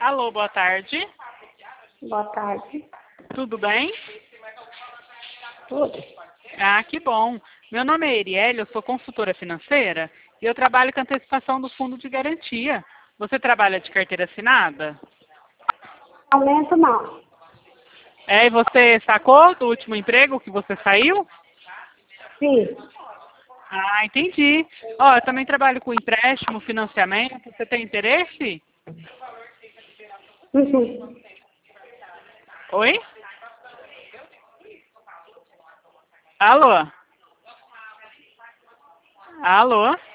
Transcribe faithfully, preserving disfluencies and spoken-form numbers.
Alô, boa tarde. Boa tarde. Tudo bem? Tudo? Ah, que bom. Meu nome é Erielle, eu sou consultora financeira e eu trabalho com antecipação do fundo de garantia. Você trabalha de carteira assinada? Aumento não. É, e você sacou do último emprego que você saiu? Sim. Ah, entendi. Ó, eu também trabalho com empréstimo, financiamento. Você tem interesse? Uhum. Oi? Alô? Alô?